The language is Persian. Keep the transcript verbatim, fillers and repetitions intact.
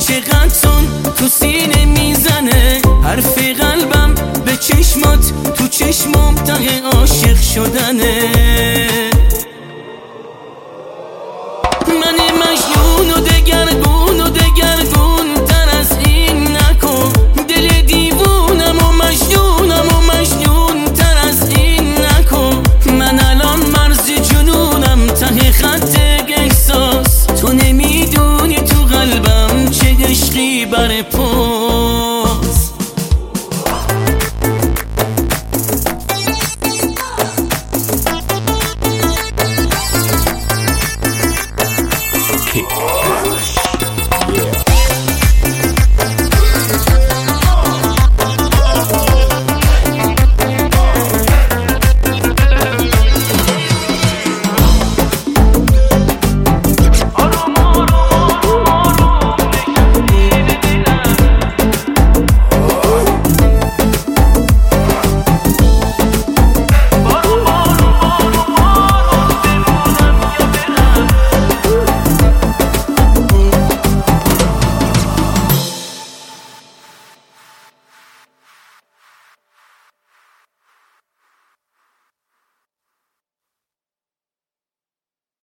چقدر تون تو سینه میزنه حرف قلبم به چشمات، تو چشمام ته عاشق شدنه. من مجنون و دگرگون و دگرگون تر از این نکن، دل دیوونم و مجنونم و مجنون تر از این نکن. من الان مرز جنونم ته خط احساس، تو نمیدونی تو قلبم چه عشقی بر پا.